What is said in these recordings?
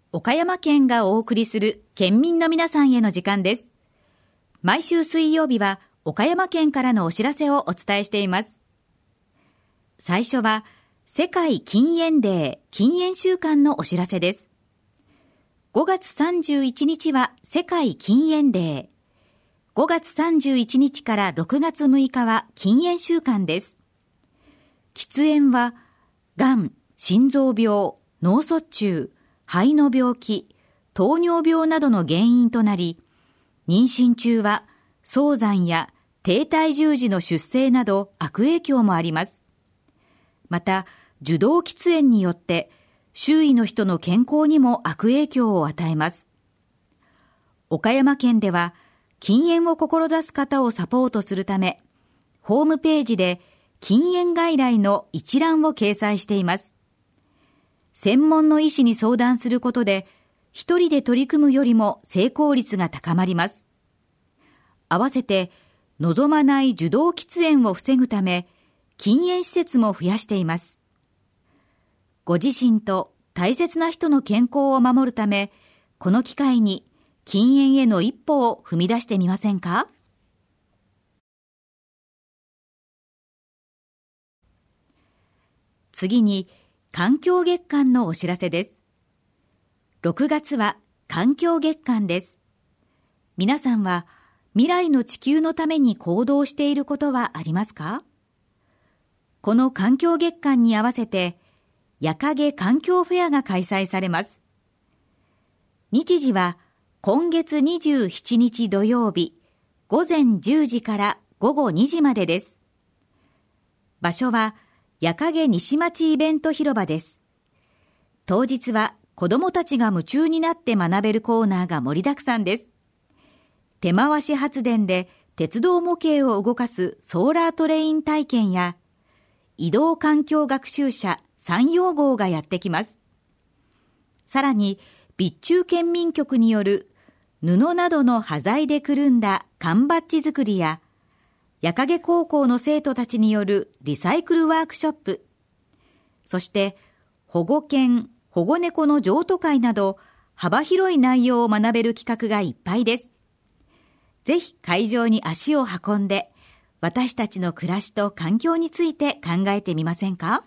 岡山県がお送りする県民の皆さんへの時間です。毎週水曜日は岡山県からのお知らせをお伝えしています。最初は世界禁煙デー禁煙週間のお知らせです。5月31日は世界禁煙デー。5月31日から6月6日は禁煙週間です。喫煙はがん、心臓病、脳卒中、肺の病気、糖尿病などの原因となり、妊娠中は早産や低体重時の出生など悪影響もあります。また、受動喫煙によって周囲の人の健康にも悪影響を与えます。岡山県では禁煙を志す方をサポートするため、ホームページで禁煙外来の一覧を掲載しています。専門の医師に相談することで、一人で取り組むよりも成功率が高まります。合わせて、望まない受動喫煙を防ぐため、禁煙施設も増やしています。ご自身と大切な人の健康を守るため、この機会に禁煙への一歩を踏み出してみませんか？次に、環境月間のお知らせです。6月は環境月間です。皆さんは未来の地球のために行動していることはありますか？この環境月間に合わせて、夜影環境フェアが開催されます。日時は今月27日土曜日、午前10時から午後2時までです。場所は夜影西町イベント広場です。当日は子どもたちが夢中になって学べるコーナーが盛りだくさんです。手回し発電で鉄道模型を動かすソーラートレイン体験や、移動環境学習車山陽号がやってきます。さらに、備中県民局による布などの端材でくるんだ缶バッジ作りや、夜影高校の生徒たちによるリサイクルワークショップ、そして保護犬、保護猫の譲渡会など幅広い内容を学べる企画がいっぱいです。ぜひ会場に足を運んで、私たちの暮らしと環境について考えてみませんか？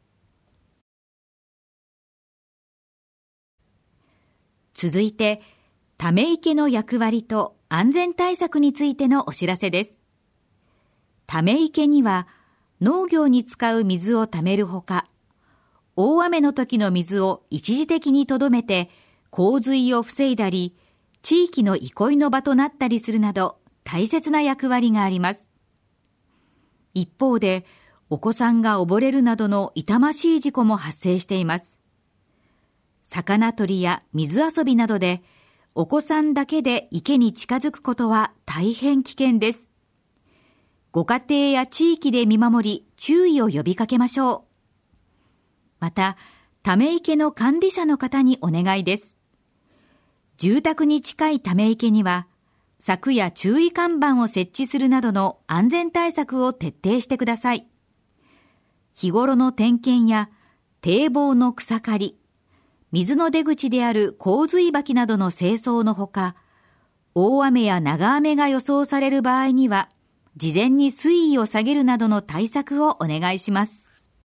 続いて、ため池の役割と安全対策についてのお知らせです。ため池には農業に使う水をためるほか、大雨の時の水を一時的に留めて洪水を防いだり、地域の憩いの場となったりするなど大切な役割があります。一方で、お子さんが溺れるなどの痛ましい事故も発生しています。魚取りや水遊びなどで、お子さんだけで池に近づくことは大変危険です。ご家庭や地域で見守り、注意を呼びかけましょう。また、ため池の管理者の方にお願いです。住宅に近いため池には、柵や注意看板を設置するなどの安全対策を徹底してください。日頃の点検や堤防の草刈り、水の出口である洪水履などの清掃のほか、大雨や長雨が予想される場合には、事前に水位を下げるなどの対策をお願いします。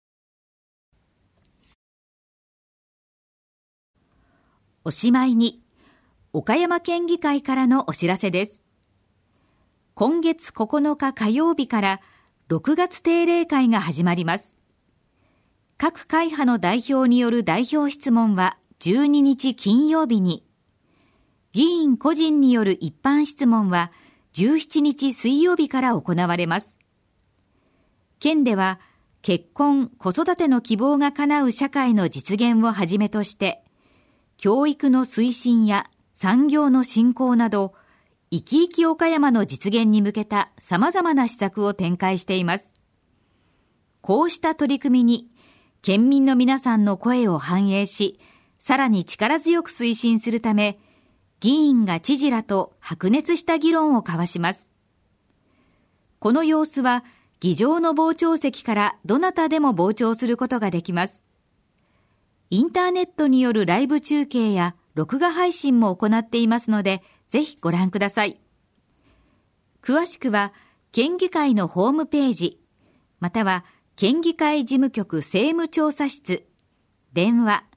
おしまいに、岡山県議会からのお知らせです。今月9日火曜日から6月定例会が始まります。各会派の代表による代表質問は12日金曜日に、議員個人による一般質問は17日水曜日から行われます。県では結婚・子育ての希望が叶う社会の実現をはじめとして、教育の推進や産業の振興など、いきいき岡山の実現に向けた様々な施策を展開しています。こうした取り組みに、県民の皆さんの声を反映し、さらに力強く推進するため、議員が知事らと白熱した議論を交わします。この様子は、議場の傍聴席からどなたでも傍聴することができます。インターネットによるライブ中継や録画配信も行っていますので、ぜひご覧ください。詳しくは、県議会のホームページ、または県議会事務局政務調査室、電話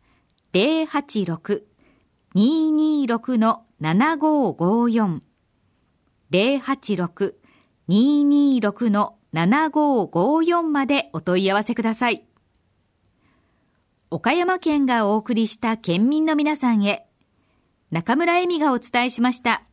086-226-7554 086-226-7554 までお問い合わせください。岡山県がお送りした県民の皆さんへ、中村恵美がお伝えしました。